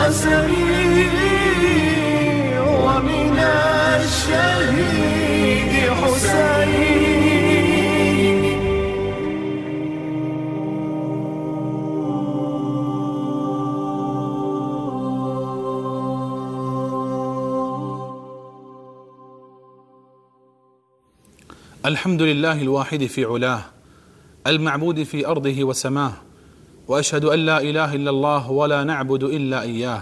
قسمي ومن الشهيد حسين. الحمد لله الواحد في علاه المعبود في أرضه وسماه، وأشهد أن لا إله إلا الله ولا نعبد إلا إياه،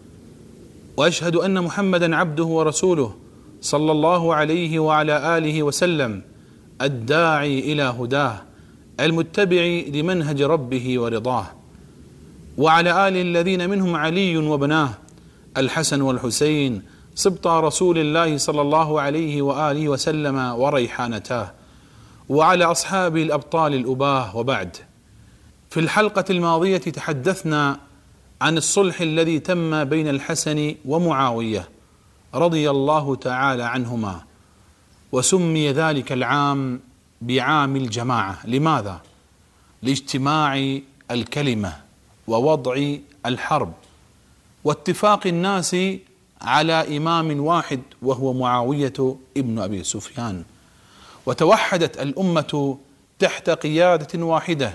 وأشهد أن محمدا عبده ورسوله صلى الله عليه وعلى آله وسلم، الداعي إلى هداه المتبع لمنهج ربه ورضاه، وعلى آله الذين منهم علي وابناه الحسن والحسين سبط رسول الله صلى الله عليه وآله وسلم وريحانتاه، وعلى أصحابه الأبطال الأباه. وبعد، في الحلقة الماضية تحدثنا عن الصلح الذي تم بين الحسن ومعاوية رضي الله تعالى عنهما، وسمي ذلك العام بعام الجماعة. لماذا؟ لاجتماع الكلمة ووضع الحرب واتفاق الناس على إمام واحد وهو معاوية ابن أبي سفيان، وتوحدت الأمة تحت قيادة واحدة،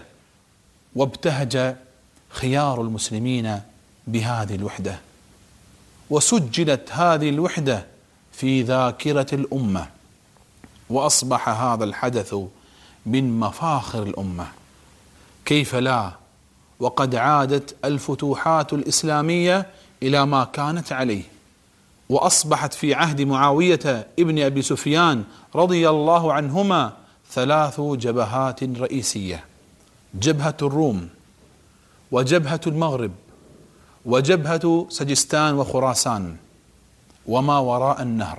وابتهج خيار المسلمين بهذه الوحدة، وسجلت هذه الوحدة في ذاكرة الأمة، وأصبح هذا الحدث من مفاخر الأمة. كيف لا وقد عادت الفتوحات الإسلامية إلى ما كانت عليه، وأصبحت في عهد معاوية ابن أبي سفيان رضي الله عنهما 3 جبهات رئيسية: جبهة الروم، وجبهة المغرب، وجبهة سجستان وخراسان وما وراء النهر.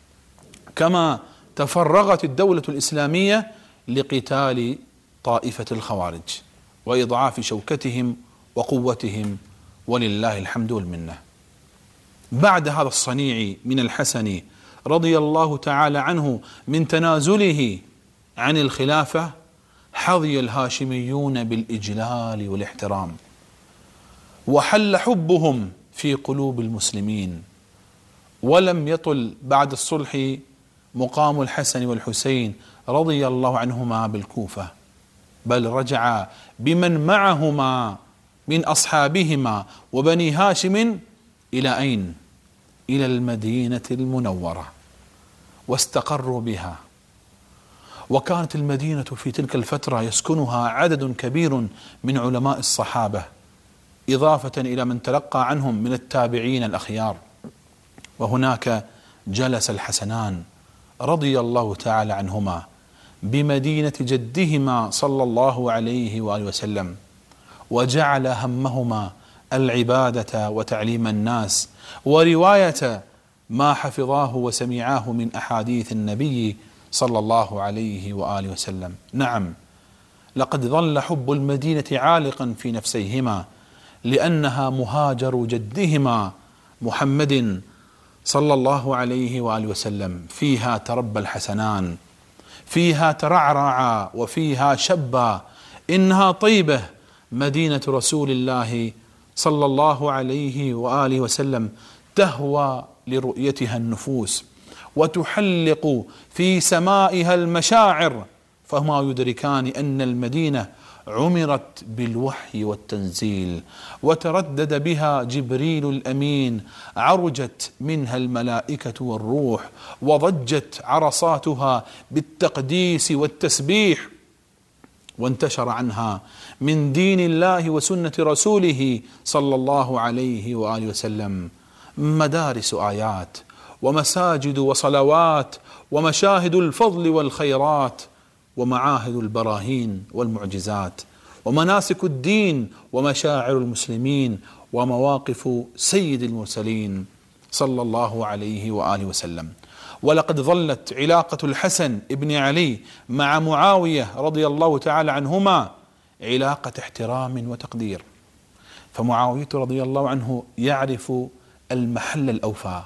كما تفرغت الدولة الإسلامية لقتال طائفة الخوارج وإضعاف شوكتهم وقوتهم، ولله الحمد والمنة. بعد هذا الصنيع من الحسن رضي الله تعالى عنه من تنازله عن الخلافة، حظي الهاشميون بالإجلال والاحترام، وحل حبهم في قلوب المسلمين. ولم يطل بعد الصلح مقام الحسن والحسين رضي الله عنهما بالكوفة، بل رجع بمن معهما من أصحابهما وبني هاشم إلى أين؟ إلى المدينة المنورة، واستقروا بها. وكانت المدينة في تلك الفترة يسكنها عدد كبير من علماء الصحابة، إضافة إلى من تلقى عنهم من التابعين الأخيار. وهناك جلس الحسنان رضي الله تعالى عنهما بمدينة جدهما صلى الله عليه وآله وسلم، وجعل همهما العبادة وتعليم الناس ورواية ما حفظاه وسمعاه من أحاديث النبي صلى الله عليه وآله وسلم. نعم، لقد ظل حب المدينة عالقا في نفسيهما، لأنها مهاجر جدهما محمد صلى الله عليه وآله وسلم. فيها تربى الحسنان، فيها ترعرعا، وفيها شبا. إنها طيبة، مدينة رسول الله صلى الله عليه وآله وسلم، تهوى لرؤيتها النفوس، وتحلق في سمائها المشاعر، فهما يدركان أن المدينة عمرت بالوحي والتنزيل، وتردد بها جبريل الأمين، عرجت منها الملائكة والروح، وضجت عرصاتها بالتقديس والتسبيح، وانتشر عنها من دين الله وسنة رسوله صلى الله عليه وآله وسلم مدارس آيات ومساجد وصلوات ومشاهد الفضل والخيرات ومعاهد البراهين والمعجزات ومناسك الدين ومشاعر المسلمين ومواقف سيد المرسلين صلى الله عليه وآله وسلم. ولقد ظلت علاقة الحسن ابن علي مع معاوية رضي الله تعالى عنهما علاقة احترام وتقدير، فمعاوية رضي الله عنه يعرف المحل الأوفى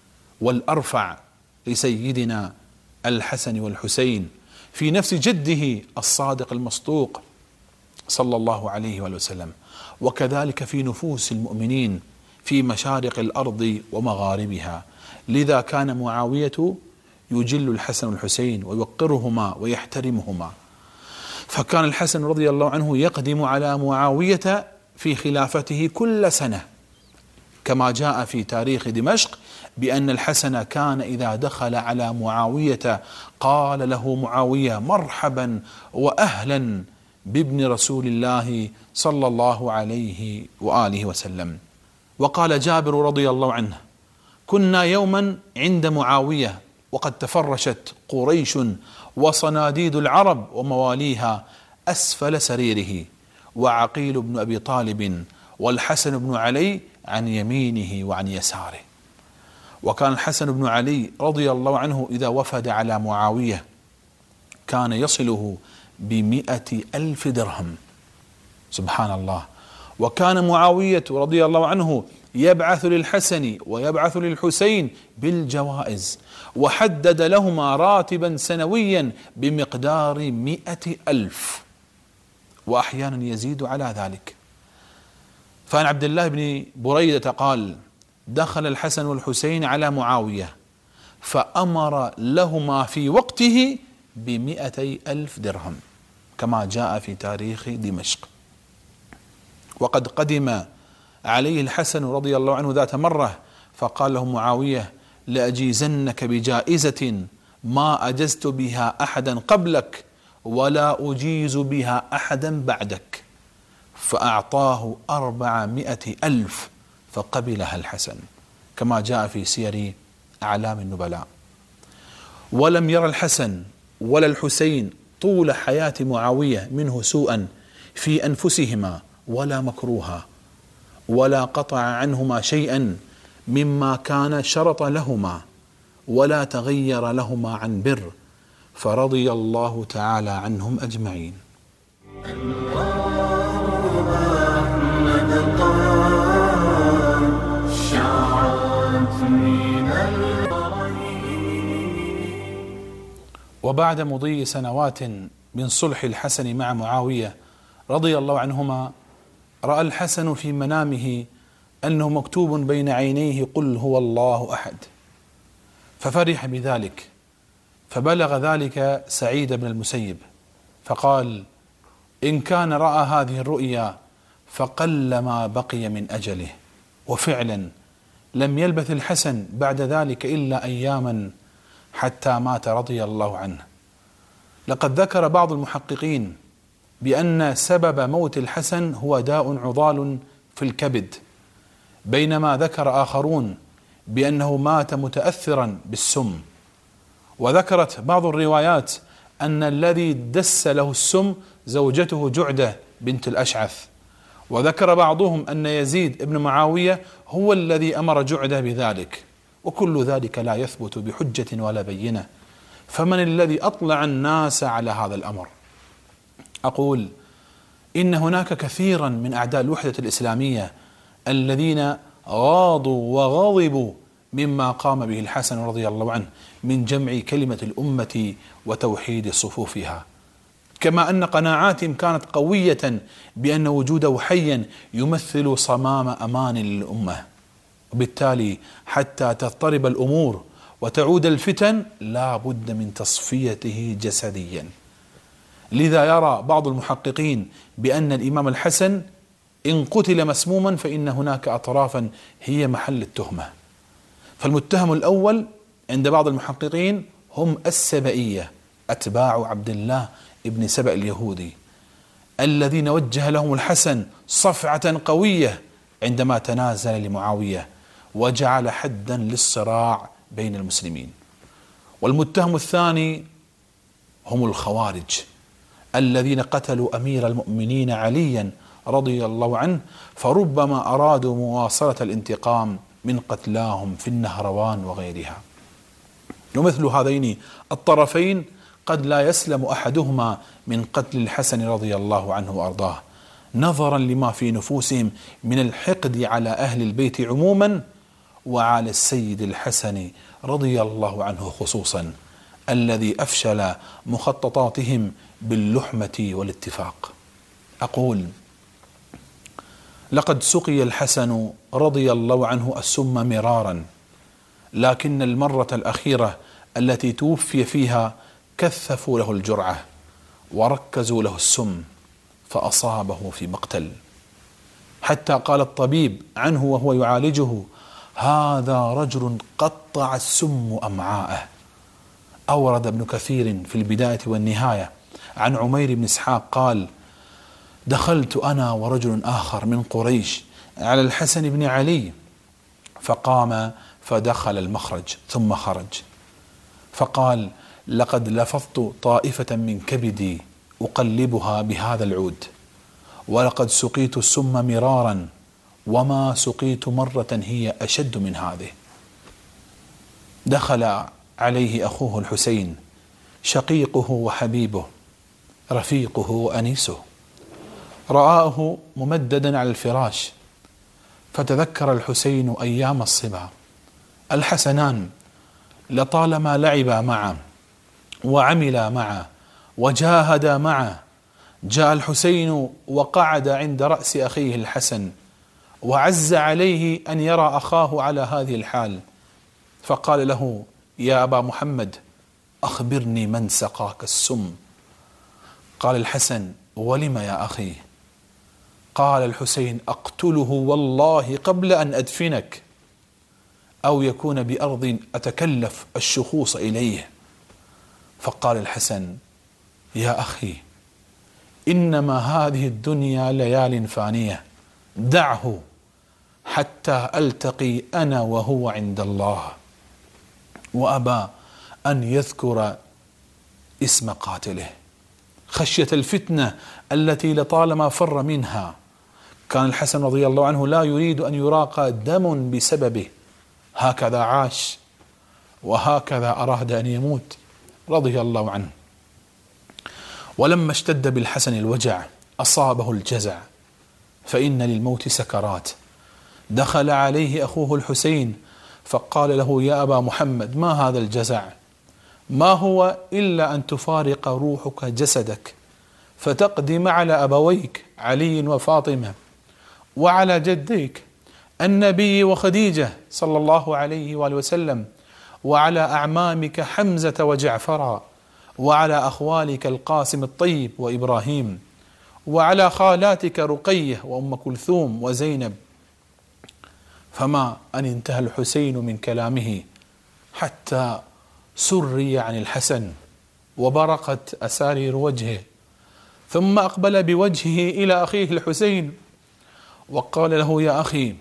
والأرفع لسيدنا الحسن والحسين في نفس جده الصادق المصدوق صلى الله عليه وآله وسلم، وكذلك في نفوس المؤمنين في مشارق الأرض ومغاربها، لذا كان معاوية يجل الحسن والحسين ويوقرهما ويحترمهما. فكان الحسن رضي الله عنه يقدم على معاوية في خلافته كل سنة، كما جاء في تاريخ دمشق بأن الحسن كان إذا دخل على معاوية قال له معاوية: مرحبا وأهلا بابن رسول الله صلى الله عليه وآله وسلم. وقال جابر رضي الله عنه: كنا يوما عند معاوية وقد تفرشت قريش وصناديد العرب ومواليها أسفل سريره، وعقيل بن أبي طالب والحسن بن علي عن يمينه وعن يساره. وكان الحسن بن علي رضي الله عنه إذا وفد على معاوية كان يصله ب100,000 درهم، سبحان الله. وكان معاوية رضي الله عنه يبعث للحسن ويبعث للحسين بالجوائز، وحدد لهما راتبا سنويا بمقدار 100,000، وأحيانا يزيد على ذلك. فعن عبد الله بن بريدة قال: دخل الحسن والحسين على معاوية فأمر لهما في وقته ب200,000 درهم، كما جاء في تاريخ دمشق. وقد قدم عليه الحسن رضي الله عنه ذات مرة فقال له معاوية: لأجيزنك بجائزة ما أجزت بها أحدا قبلك ولا أجيز بها أحدا بعدك، فأعطاه 400,000 فقبلها الحسن، كما جاء في سير أعلام النبلاء. ولم يرى الحسن ولا الحسين طول حياة معاوية منه سوءا في أنفسهما ولا مكروها، ولا قطع عنهما شيئا مما كان شرط لهما، ولا تغير لهما عن بر، فرضي الله تعالى عنهم أجمعين. وبعد مضي سنوات من صلح الحسن مع معاوية رضي الله عنهما، رأى الحسن في منامه أنه مكتوب بين عينيه: قل هو الله أحد، ففرح بذلك، فبلغ ذلك سعيد بن المسيب فقال: إن كان رأى هذه الرؤيا فقل ما بقي من أجله. وفعلا لم يلبث الحسن بعد ذلك إلا أياما حتى مات رضي الله عنه. لقد ذكر بعض المحققين بأن سبب موت الحسن هو داء عضال في الكبد، بينما ذكر آخرون بأنه مات متأثرا بالسم. وذكرت بعض الروايات أن الذي دس له السم زوجته جعدة بنت الأشعث، وذكر بعضهم أن يزيد بن معاوية هو الذي أمر جعدة بذلك، وكل ذلك لا يثبت بحجة ولا بينة، فمن الذي أطلع الناس على هذا الأمر؟ أقول إن هناك كثيرا من أعداء الوحدة الإسلامية الذين غاضوا وغضبوا مما قام به الحسن رضي الله عنه من جمع كلمة الأمة وتوحيد صفوفها، كما أن قناعاتهم كانت قوية بأن وجوده حيا يمثل صمام أمان للأمة، وبالتالي حتى تضطرب الأمور وتعود الفتن لا بد من تصفيته جسديا. لذا يرى بعض المحققين بأن الإمام الحسن إن قتل مسموما فإن هناك أطرافا هي محل التهمة. فالمتهم الأول عند بعض المحققين هم السبئية، أتباع عبد الله ابن سبأ اليهودي، الذين وجه لهم الحسن صفعة قوية عندما تنازل لمعاوية وجعل حدا للصراع بين المسلمين. والمتهم الثاني هم الخوارج الذين قتلوا أمير المؤمنين عليا رضي الله عنه، فربما أرادوا مواصلة الانتقام من قتلاهم في النهروان وغيرها. ومثل هذين الطرفين قد لا يسلم أحدهما من قتل الحسن رضي الله عنه وأرضاه، نظرا لما في نفوسهم من الحقد على أهل البيت عموما وعلى السيد الحسن رضي الله عنه خصوصا، الذي أفشل مخططاتهم باللحمة والاتفاق. أقول لقد سقي الحسن رضي الله عنه السم مرارا، لكن المرة الأخيرة التي توفي فيها كثفوا له الجرعة وركزوا له السم فأصابه في مقتل، حتى قال الطبيب عنه وهو يعالجه: هذا رجل قطع السم أمعاءه. أورد ابن كثير في البداية والنهاية عن عمير بن إسحاق قال: دخلت أنا ورجل آخر من قريش على الحسن بن علي، فقام فدخل المخرج ثم خرج، فقال: لقد لفظت طائفة من كبدي أقلبها بهذا العود، ولقد سقيت السم مرارا، وما سقيت مرة هي أشد من هذه. دخل عليه أخوه الحسين شقيقه وحبيبه رفيقه وأنيسه، رآه ممددا على الفراش، فتذكر الحسين أيام الصبا. الحسنان لطالما لعبا معه وعملا معه وجاهدا معه. جاء الحسين وقعد عند رأس أخيه الحسن، وعز عليه أن يرى أخاه على هذه الحال، فقال له: يا أبا محمد، أخبرني من سقاك السم. قال الحسن: ولم يا أخي؟ قال الحسين: أقتله والله قبل أن أدفنك، أو يكون بأرض أتكلف الشخوص إليه. فقال الحسن: يا أخي، إنما هذه الدنيا ليال فانية، دعه حتى ألتقي أنا وهو عند الله. وأبى أن يذكر اسم قاتله خشية الفتنة التي لطالما فر منها. كان الحسن رضي الله عنه لا يريد أن يراق دم بسببه، هكذا عاش وهكذا أراد أن يموت رضي الله عنه. ولما اشتد بالحسن الوجع أصابه الجزع، فإن للموت سكرات. دخل عليه أخوه الحسين فقال له: يا أبا محمد، ما هذا الجزع؟ ما هو إلا أن تفارق روحك جسدك فتقدم على أبويك علي وفاطمة، وعلى جديك النبي وخديجة صلى الله عليه وآله وسلم، وعلى أعمامك حمزة وجعفر، وعلى أخوالك القاسم الطيب وإبراهيم، وعلى خالاتك رقية وأم كلثوم وزينب. فما أن انتهى الحسين من كلامه حتى سري عن الحسن وبرقت أسارير وجهه، ثم أقبل بوجهه إلى أخيه الحسين وقال له: يا أخي،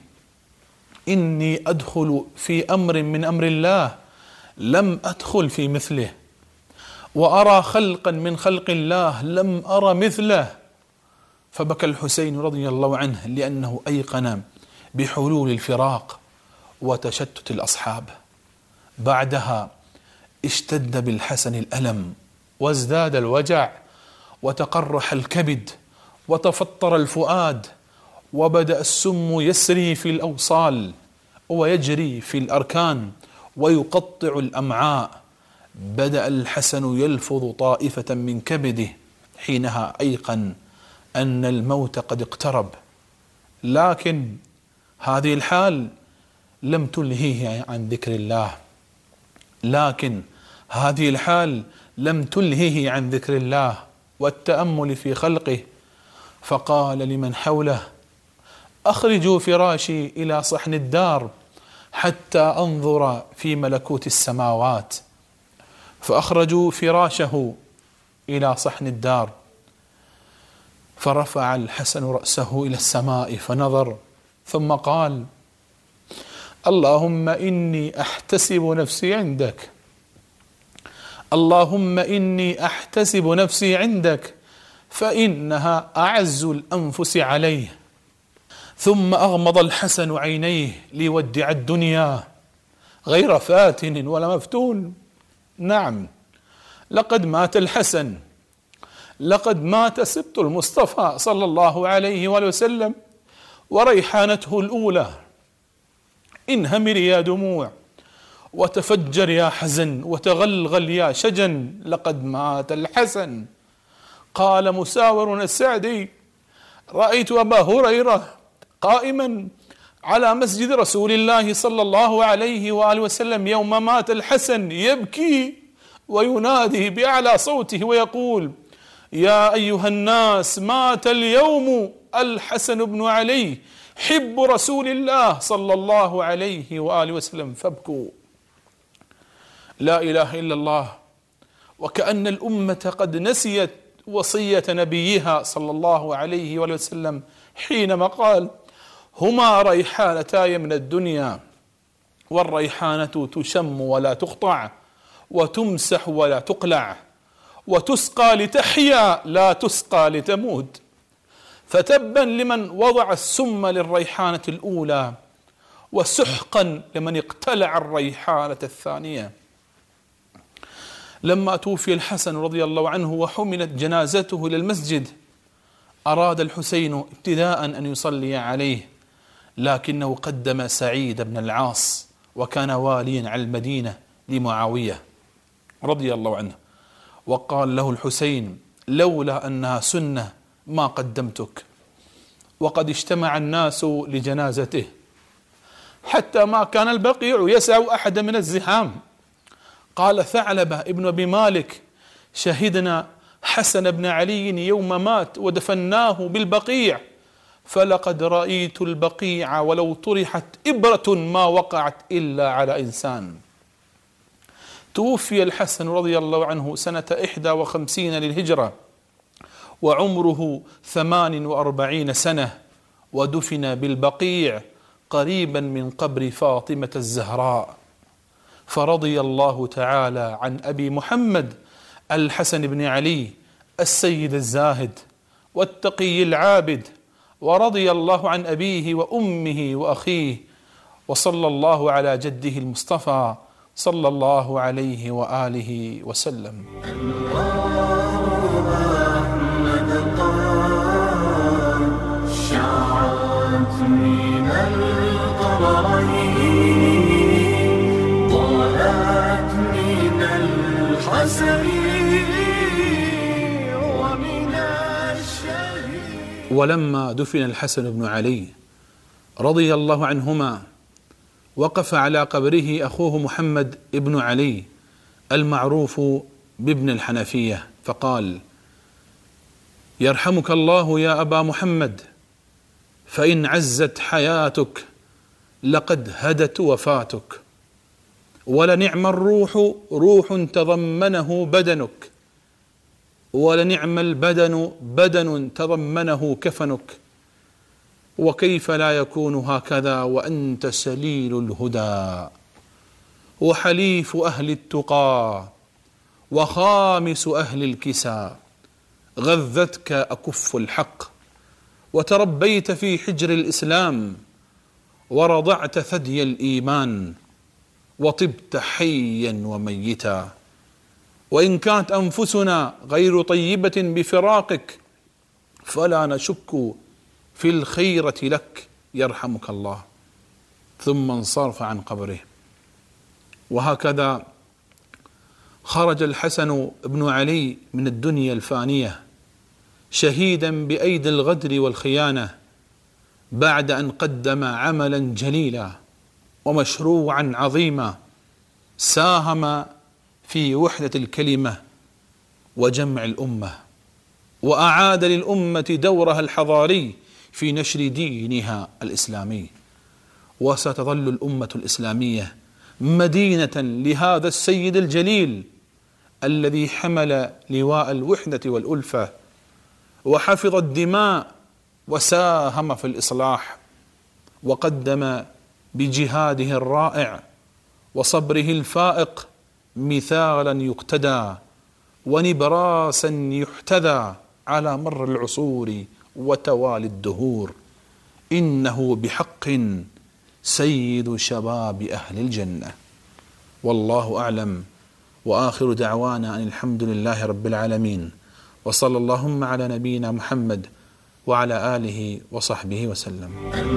إني أدخل في أمر من أمر الله لم أدخل في مثله، وأرى خلقا من خلق الله لم أرى مثله. فبكى الحسين رضي الله عنه لأنه أيقن بحلول الفراق وتشتت الأصحاب. بعدها اشتد بالحسن الألم وازداد الوجع وتقرح الكبد وتفطر الفؤاد، وبدأ السم يسري في الأوصال ويجري في الأركان ويقطع الأمعاء. بدأ الحسن يلفظ طائفة من كبده، حينها أيقن أن الموت قد اقترب. لكن هذه الحال لم تلهيه عن ذكر الله، عن ذكر الله والتأمل في خلقه. فقال لمن حوله: أخرجوا فراشي إلى صحن الدار حتى أنظر في ملكوت السماوات. فأخرجوا فراشه إلى صحن الدار، فرفع الحسن رأسه إلى السماء فنظر، ثم قال: اللهم إني أحتسب نفسي عندك، اللهم إني أحتسب نفسي عندك، فإنها أعز الأنفس عليه. ثم أغمض الحسن عينيه ليودع الدنيا غير فاتن ولا مفتون. نعم، لقد مات الحسن، لقد مات سبط المصطفى صلى الله عليه وآله وسلم وريحانته الأولى. انهمر يا دموع، وتفجر يا حزن، وتغلغل يا شجن، لقد مات الحسن. قال مساور السعدي: رأيت أبا هريرة قائما على مسجد رسول الله صلى الله عليه وآله وسلم يوم مات الحسن يبكي وينادي بأعلى صوته ويقول: يا أيها الناس، مات اليوم الحسن بن علي حب رسول الله صلى الله عليه وآله وسلم فابكوا. لا إله إلا الله. وكأن الأمة قد نسيت وصية نبيها صلى الله عليه وآله وسلم حينما قال: هما ريحانتاي من الدنيا، والريحانة تشم ولا تقطع، وتمسح ولا تقلع، وتسقى لتحيا لا تسقى لتموت. فتبا لمن وضع السم للريحانة الأولى، وسحقا لمن اقتلع الريحانة الثانية. لما توفي الحسن رضي الله عنه وحملت جنازته إلى المسجد، أراد الحسين ابتداء أن يصلي عليه، لكنه قدم سعيد بن العاص، وكان واليا على المدينة لمعاوية رضي الله عنه، وقال له الحسين: لولا أنها سنة ما قدمتك. وقد اجتمع الناس لجنازته حتى ما كان البقيع يسع أحد من الزحام. قال ثعلبة ابن أبي مالك: شهدنا حسن بن علي يوم مات ودفناه بالبقيع، فلقد رأيت البقيع ولو طرحت إبرة ما وقعت إلا على إنسان. توفي الحسن رضي الله عنه سنة 51 للهجرة، وعمره 48 سنة، ودفن بالبقيع قريبا من قبر فاطمة الزهراء. فرضي الله تعالى عن أبي محمد الحسن بن علي السيد الزاهد والتقي العابد، ورضي الله عن أبيه وأمه وأخيه، وصلى الله على جده المصطفى صلى الله عليه وآله وسلم. شعت من القمرين، طلعت من الحسن ومن الشهيد. ولما دفن الحسن بن علي رضي الله عنهما، وقف على قبره أخوه محمد ابن علي المعروف بابن الحنفية، فقال: يرحمك الله يا أبا محمد، فإن عزت حياتك لقد هدت وفاتك، ولنعم الروح روح تضمنه بدنك، ولنعم البدن بدن تضمنه كفنك، وكيف لا يكون هكذا وأنت سليل الهدى، وحليف أهل التقى، وخامس أهل الكسى، غذتك أكف الحق، وتربيت في حجر الإسلام، ورضعت ثدي الإيمان، وطبت حيا وميتا. وإن كانت أنفسنا غير طيبة بفراقك، فلا نشك في الخيرة لك، يرحمك الله. ثم انصرف عن قبره. وهكذا خرج الحسن بن علي من الدنيا الفانية شهيدا بأيدي الغدر والخيانة، بعد أن قدم عملا جليلا ومشروعا عظيما، ساهم في وحدة الكلمة وجمع الأمة، وأعاد للأمة دورها الحضاري في نشر دينها الإسلامي. وستظل الأمة الإسلامية مدينة لهذا السيد الجليل الذي حمل لواء الوحدة والألفة، وحفظ الدماء، وساهم في الإصلاح، وقدم بجهاده الرائع وصبره الفائق مثالا يقتدى ونبراسا يحتذى على مر العصور وتوالي الدهور. إنه بحق سيد شباب أهل الجنة. والله أعلم، وآخر دعوانا أن الحمد لله رب العالمين، وصلى اللهم على نبينا محمد وعلى آله وصحبه وسلم.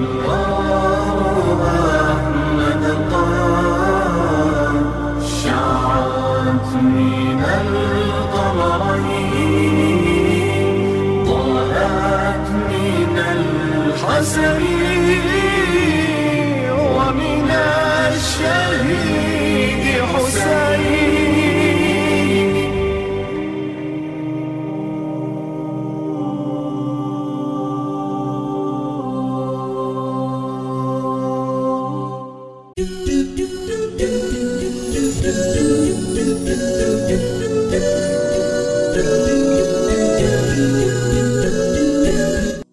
شعت من القمرين، طلعت من الحسن